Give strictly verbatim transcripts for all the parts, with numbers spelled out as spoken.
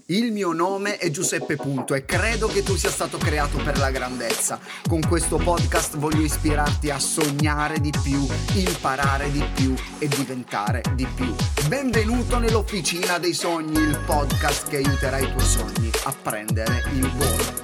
Il mio nome è Giuseppe Punto e credo che tu sia stato creato per la grandezza. Con questo podcast voglio ispirarti a sognare di più, imparare di più e diventare di più. Benvenuto nell'Officina dei Sogni, il podcast che aiuterà i tuoi sogni a prendere il volo.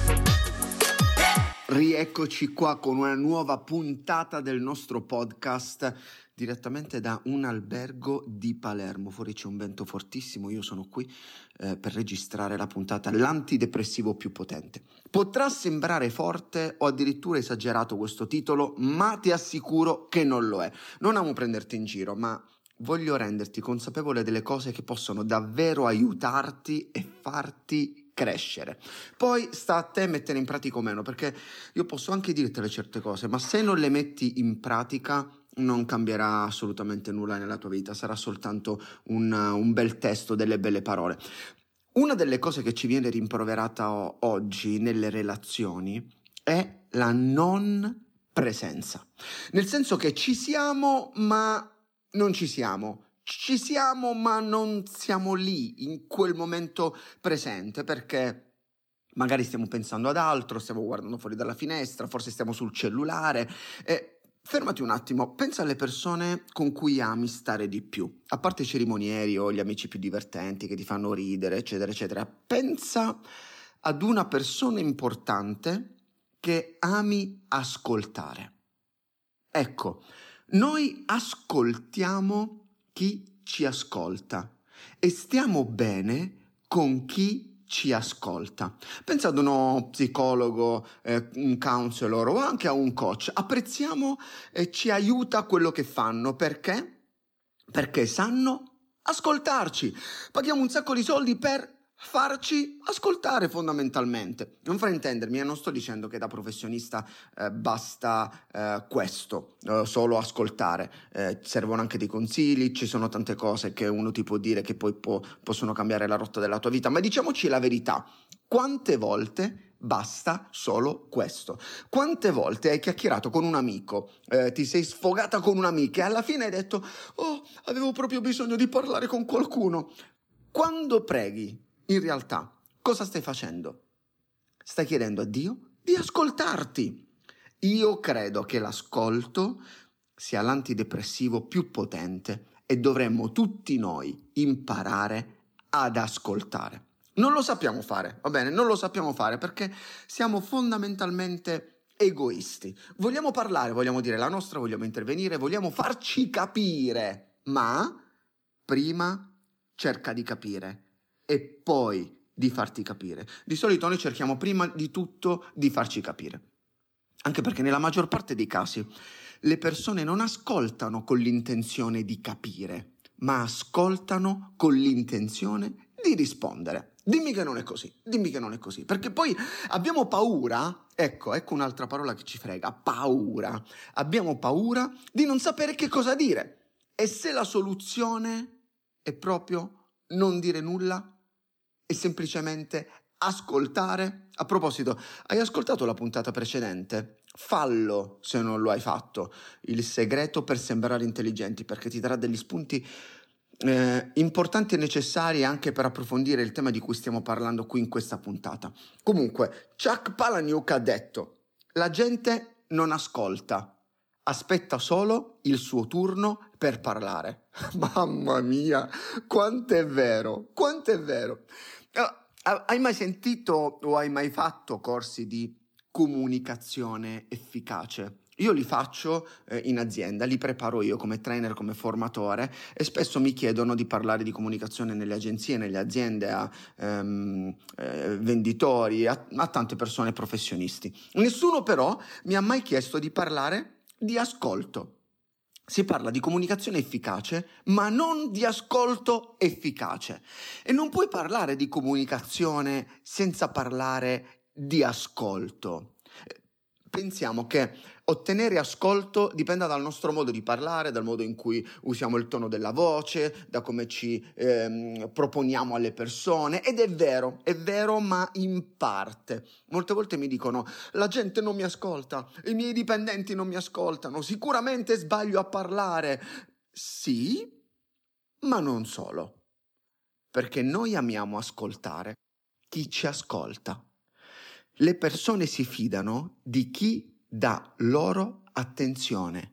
Rieccoci qua con una nuova puntata del nostro podcast direttamente da un albergo di Palermo. Fuori c'è un vento fortissimo, io sono qui eh, per registrare la puntata L'antidepressivo più potente. Potrà sembrare forte o addirittura esagerato questo titolo, ma ti assicuro che non lo è. Non amo prenderti in giro, ma voglio renderti consapevole delle cose che possono davvero aiutarti e farti crescere. Poi sta a te mettere in pratica o meno, perché io posso anche dirtele certe cose, ma se non le metti in pratica non cambierà assolutamente nulla nella tua vita, sarà soltanto un, un bel testo, delle belle parole. Una delle cose che ci viene rimproverata o- oggi nelle relazioni è la non presenza, nel senso che ci siamo ma non ci siamo. Ci siamo ma non siamo lì in quel momento presente, perché magari stiamo pensando ad altro, stiamo guardando fuori dalla finestra, forse stiamo sul cellulare. E fermati un attimo, pensa alle persone con cui ami stare di più, a parte i cerimonieri o gli amici più divertenti che ti fanno ridere, eccetera, eccetera. Pensa ad una persona importante che ami ascoltare. Ecco, noi ascoltiamo chi ci ascolta e stiamo bene con chi ci ascolta. Pensa ad uno psicologo, eh, un counselor o anche a un coach. Apprezziamo e ci aiuta quello che fanno. Perché? Perché sanno ascoltarci. Paghiamo un sacco di soldi per farci ascoltare, fondamentalmente. Non fraintendermi, eh, non sto dicendo che da professionista eh, basta eh, questo, eh, solo ascoltare. Eh, servono anche dei consigli, ci sono tante cose che uno ti può dire che poi può, possono cambiare la rotta della tua vita, ma diciamoci la verità. Quante volte basta solo questo? Quante volte hai chiacchierato con un amico, eh, ti sei sfogata con un'amica e alla fine hai detto «Oh, avevo proprio bisogno di parlare con qualcuno». Quando preghi, in realtà, cosa stai facendo? Stai chiedendo a Dio di ascoltarti. Io credo che l'ascolto sia l'antidepressivo più potente e dovremmo tutti noi imparare ad ascoltare. Non lo sappiamo fare, va bene? Non lo sappiamo fare perché siamo fondamentalmente egoisti. Vogliamo parlare, vogliamo dire la nostra, vogliamo intervenire, vogliamo farci capire, ma prima cerca di capire e poi di farti capire. Di solito noi cerchiamo prima di tutto di farci capire. Anche perché nella maggior parte dei casi le persone non ascoltano con l'intenzione di capire, ma ascoltano con l'intenzione di rispondere. Dimmi che non è così, dimmi che non è così, perché poi abbiamo paura, ecco, ecco un'altra parola che ci frega, paura. Abbiamo paura di non sapere che cosa dire. E se la soluzione è proprio non dire nulla e semplicemente ascoltare? A proposito, hai ascoltato la puntata precedente? Fallo se non lo hai fatto. Il segreto per sembrare intelligenti, perché ti darà degli spunti eh, importanti e necessari anche per approfondire il tema di cui stiamo parlando qui in questa puntata. Comunque, Chuck Palahniuk ha detto: la gente non ascolta, aspetta solo il suo turno per parlare. Mamma mia, quanto è vero, quanto è vero. Uh, hai mai sentito o hai mai fatto corsi di comunicazione efficace? Io li faccio eh, in azienda, li preparo io come trainer, come formatore, e spesso mi chiedono di parlare di comunicazione nelle agenzie, nelle aziende, a ehm, eh, venditori, a, a tante persone professionisti. Nessuno però mi ha mai chiesto di parlare di ascolto. Si parla di comunicazione efficace, ma non di ascolto efficace. E non puoi parlare di comunicazione senza parlare di ascolto. Pensiamo che ottenere ascolto dipenda dal nostro modo di parlare, dal modo in cui usiamo il tono della voce, da come ci ehm, proponiamo alle persone, ed è vero, è vero, ma in parte. Molte volte mi dicono: la gente non mi ascolta, i miei dipendenti non mi ascoltano, sicuramente sbaglio a parlare. Sì, ma non solo. perché noi amiamo ascoltare chi ci ascolta. Le persone si fidano di chi dà loro attenzione,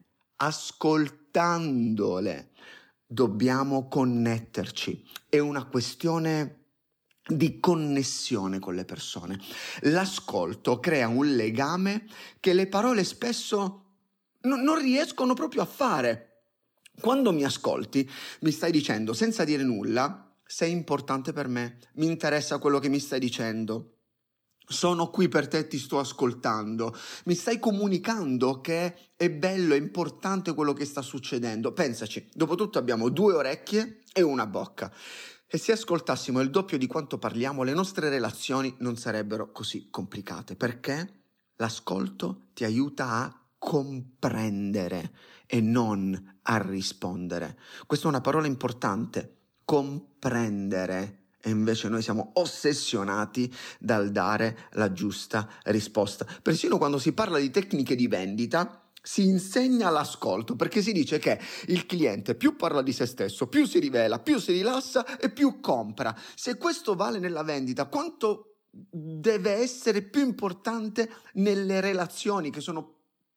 ascoltandole. Dobbiamo connetterci, è una questione di connessione con le persone. L'ascolto crea un legame che le parole spesso no, non riescono proprio a fare. Quando mi ascolti, mi stai dicendo senza dire nulla: sei importante per me, mi interessa quello che mi stai dicendo, sono qui per te, ti sto ascoltando, mi stai comunicando che è bello, è importante quello che sta succedendo. Pensaci, dopotutto abbiamo due orecchie e una bocca, e se ascoltassimo il doppio di quanto parliamo, le nostre relazioni non sarebbero così complicate, perché l'ascolto ti aiuta a comprendere e non a rispondere. Questa è una parola importante, comprendere. E invece noi siamo ossessionati dal dare la giusta risposta. Persino quando si parla di tecniche di vendita, si insegna l'ascolto, perché si dice che il cliente più parla di se stesso, più si rivela, più si rilassa e più compra. Se questo vale nella vendita, quanto deve essere più importante nelle relazioni, che sono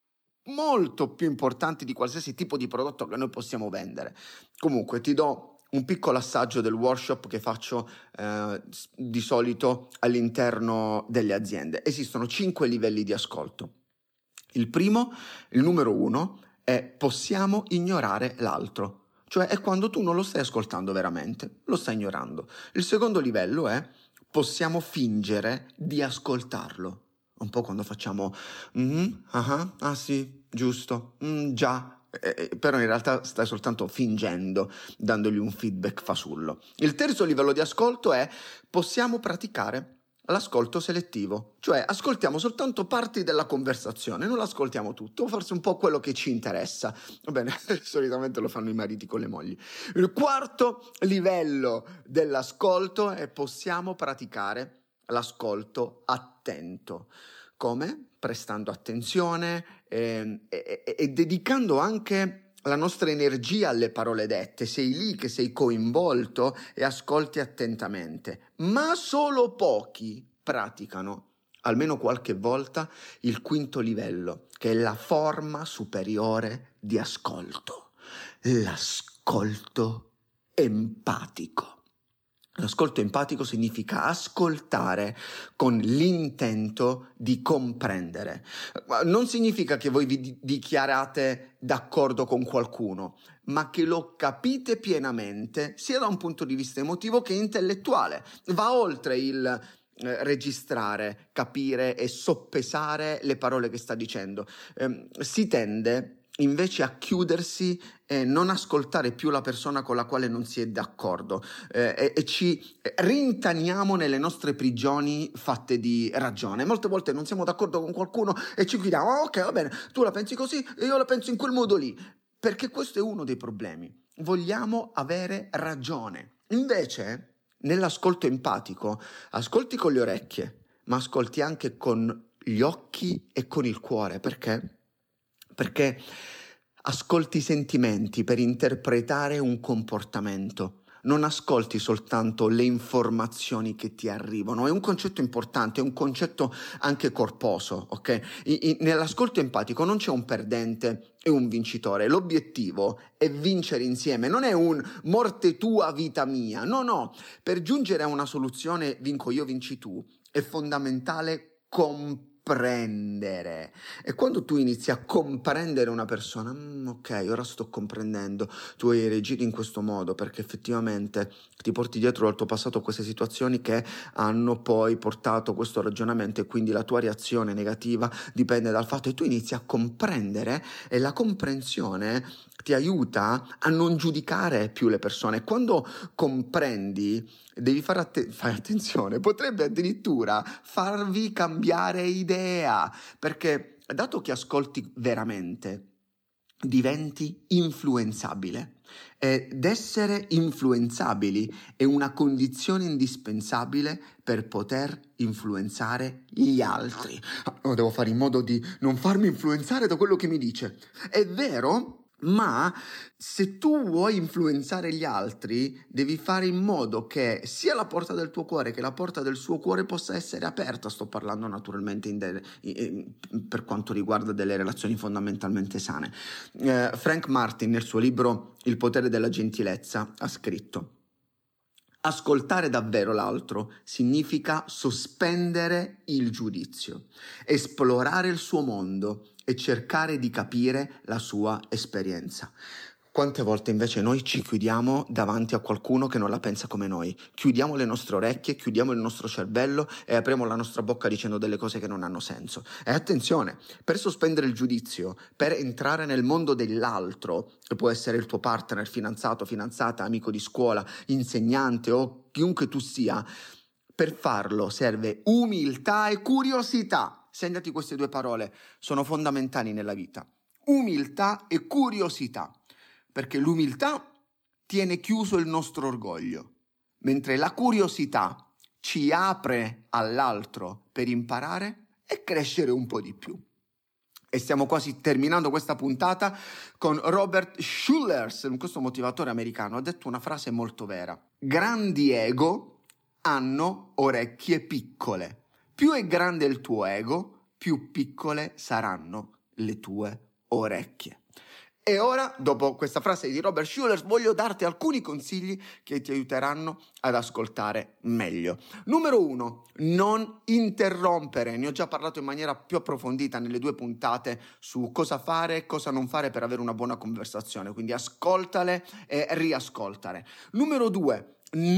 molto più importanti di qualsiasi tipo di prodotto che noi possiamo vendere. Comunque ti do un piccolo assaggio del workshop che faccio eh, di solito all'interno delle aziende. Esistono cinque livelli di ascolto. Il primo, il numero uno, è possiamo ignorare l'altro, cioè è quando tu non lo stai ascoltando veramente, lo stai ignorando. Il secondo livello è possiamo fingere di ascoltarlo, un po' quando facciamo mm, ah, ah sì, giusto, mm, già. Eh, però in realtà stai soltanto fingendo, dandogli un feedback fasullo. Il terzo livello di ascolto è possiamo praticare l'ascolto selettivo, cioè ascoltiamo soltanto parti della conversazione, non l'ascoltiamo tutto, forse un po' quello che ci interessa. Va bene, solitamente lo fanno i mariti con le mogli. Il quarto livello dell'ascolto è possiamo praticare l'ascolto attento. Come? Prestando attenzione e, e, e dedicando anche la nostra energia alle parole dette. Sei lì che sei coinvolto e ascolti attentamente. Ma solo pochi praticano, almeno qualche volta, il quinto livello, che è la forma superiore di ascolto. L'ascolto empatico. L'ascolto empatico significa ascoltare con l'intento di comprendere. Non significa che voi vi dichiarate d'accordo con qualcuno, ma che lo capite pienamente, sia da un punto di vista emotivo che intellettuale. Va oltre il eh, registrare, capire e soppesare le parole che sta dicendo. Eh, si tende invece a chiudersi e non ascoltare più la persona con la quale non si è d'accordo eh, e, e ci rintaniamo nelle nostre prigioni fatte di ragione. Molte volte non siamo d'accordo con qualcuno e ci chiudiamo, oh, ok, va bene, tu la pensi così e io la penso in quel modo lì, perché questo è uno dei problemi. Vogliamo avere ragione. Invece, nell'ascolto empatico, ascolti con le orecchie, ma ascolti anche con gli occhi e con il cuore. Perché? Perché ascolti i sentimenti per interpretare un comportamento, non ascolti soltanto le informazioni che ti arrivano. È un concetto importante, è un concetto anche corposo, ok? I, i, nell'ascolto empatico non c'è un perdente e un vincitore, l'obiettivo è vincere insieme, non è un morte tua, vita mia, no, no, per giungere a una soluzione vinco io, vinci tu, è fondamentale comprendere. Comprendere. E quando tu inizi a comprendere una persona, mm, ok, ora sto comprendendo, tu hai reagito in questo modo perché effettivamente ti porti dietro al tuo passato queste situazioni che hanno poi portato questo ragionamento, e quindi la tua reazione negativa dipende dal fatto che tu inizi a comprendere, e la comprensione ti aiuta a non giudicare più le persone. Quando comprendi, devi fare att- fare attenzione, potrebbe addirittura farvi cambiare idea, perché dato che ascolti veramente, diventi influenzabile. Ed essere influenzabili è una condizione indispensabile per poter influenzare gli altri. Oh, devo fare in modo di non farmi influenzare da quello che mi dice. È vero Ma se tu vuoi influenzare gli altri, devi fare in modo che sia la porta del tuo cuore che la porta del suo cuore possa essere aperta. Sto parlando naturalmente in de- in, per quanto riguarda delle relazioni fondamentalmente sane. Eh, Frank Martin, nel suo libro Il potere della gentilezza, ha scritto: ascoltare davvero l'altro significa sospendere il giudizio, esplorare il suo mondo e cercare di capire la sua esperienza. Quante volte invece noi ci chiudiamo davanti a qualcuno che non la pensa come noi, chiudiamo le nostre orecchie, chiudiamo il nostro cervello e apriamo la nostra bocca dicendo delle cose che non hanno senso. E attenzione, per sospendere il giudizio, per entrare nel mondo dell'altro, che può essere il tuo partner, fidanzato, fidanzata, amico di scuola, insegnante o chiunque tu sia, per farlo serve umiltà e curiosità. Segnati queste due parole, sono fondamentali nella vita. Umiltà e curiosità. Perché l'umiltà tiene chiuso il nostro orgoglio, mentre la curiosità ci apre all'altro per imparare e crescere un po' di più. E stiamo quasi terminando questa puntata con Robert Schullers, questo motivatore americano, ha detto una frase molto vera. Grandi ego hanno orecchie piccole. Più è grande il tuo ego, più piccole saranno le tue orecchie. E ora, dopo questa frase di Robert Schullers, voglio darti alcuni consigli che ti aiuteranno ad ascoltare meglio. Numero uno, non interrompere. Ne ho già parlato in maniera più approfondita nelle due puntate su cosa fare e cosa non fare per avere una buona conversazione. Quindi ascoltale e riascoltare. Numero due,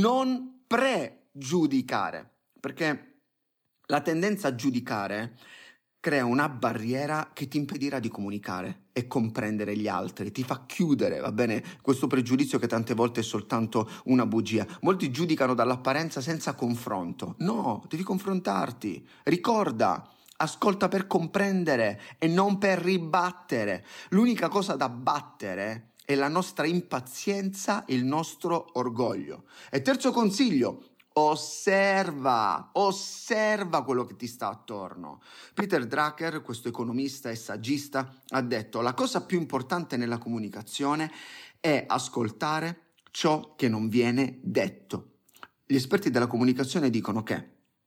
non pregiudicare, perché la tendenza a giudicare crea una barriera che ti impedirà di comunicare e comprendere gli altri, ti fa chiudere, va bene, questo pregiudizio che tante volte è soltanto una bugia. Molti giudicano dall'apparenza senza confronto. No, devi confrontarti. Ricorda, ascolta per comprendere e non per ribattere. L'unica cosa da battere è la nostra impazienza e il nostro orgoglio. E terzo consiglio, osserva, osserva quello che ti sta attorno. Peter Drucker, questo economista e saggista, ha detto: la cosa più importante nella comunicazione è ascoltare ciò che non viene detto. Gli esperti della comunicazione dicono che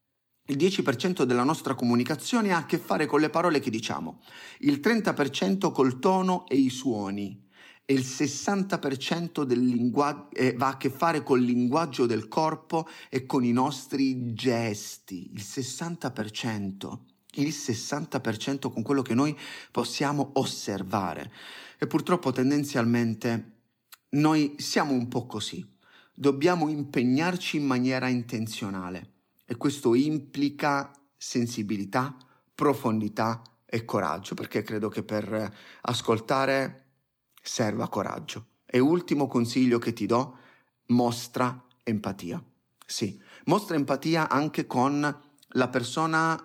il dieci per cento della nostra comunicazione ha a che fare con le parole che diciamo, il trenta per cento col tono e i suoni, e il sessanta per cento del linguaggio eh, va a che fare col linguaggio del corpo e con i nostri gesti. Il sessanta per cento, il sessanta per cento con quello che noi possiamo osservare. E purtroppo tendenzialmente noi siamo un po' così. Dobbiamo impegnarci in maniera intenzionale e questo implica sensibilità, profondità e coraggio, perché credo che per ascoltare serva coraggio. E ultimo consiglio che ti do, mostra empatia. Sì, mostra empatia anche con la persona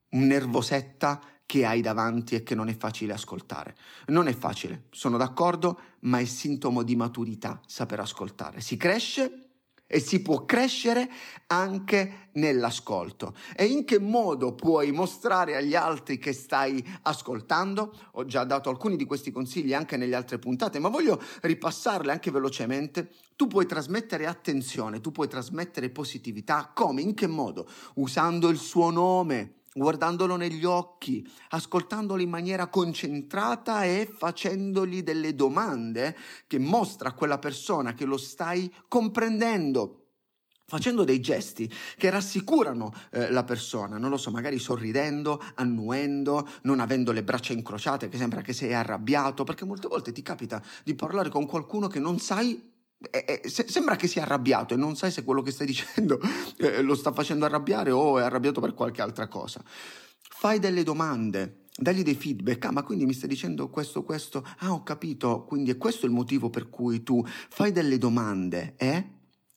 nervosetta che hai davanti e che non è facile ascoltare. Non è facile, sono d'accordo, ma è sintomo di maturità saper ascoltare. Si cresce e si può crescere anche nell'ascolto. E in che modo puoi mostrare agli altri che stai ascoltando? Ho già dato alcuni di questi consigli anche nelle altre puntate, ma voglio ripassarle anche velocemente. Tu puoi trasmettere attenzione, tu puoi trasmettere positività. Come? In che modo? Usando il suo nome, guardandolo negli occhi, ascoltandolo in maniera concentrata e facendogli delle domande che mostra a quella persona che lo stai comprendendo, facendo dei gesti che rassicurano eh, la persona, non lo so, magari sorridendo, annuendo, non avendo le braccia incrociate che sembra che sei arrabbiato, perché molte volte ti capita di parlare con qualcuno che non sai. Eh, eh, se, sembra che sia arrabbiato e non sai se quello che stai dicendo eh, lo sta facendo arrabbiare o è arrabbiato per qualche altra cosa. Fai delle domande, dagli dei feedback. Ah, ma quindi mi stai dicendo questo, questo? Ah, ho capito, quindi è questo il motivo per cui tu fai delle domande e eh?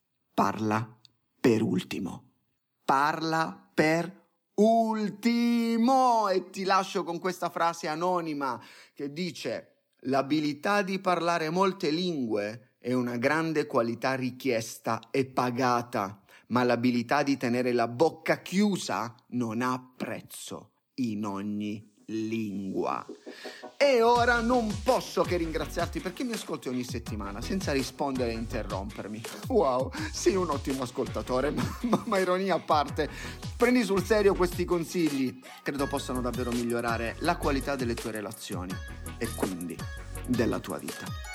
parla per ultimo. Parla per ultimo. E ti lascio con questa frase anonima che dice: l'abilità di parlare molte lingue è una grande qualità richiesta e pagata, ma l'abilità di tenere la bocca chiusa non ha prezzo in ogni lingua. E ora non posso che ringraziarti perché mi ascolti ogni settimana senza rispondere e interrompermi. Wow, sei un ottimo ascoltatore, ma, ma, ma ironia a parte, prendi sul serio questi consigli, credo possano davvero migliorare la qualità delle tue relazioni e quindi della tua vita.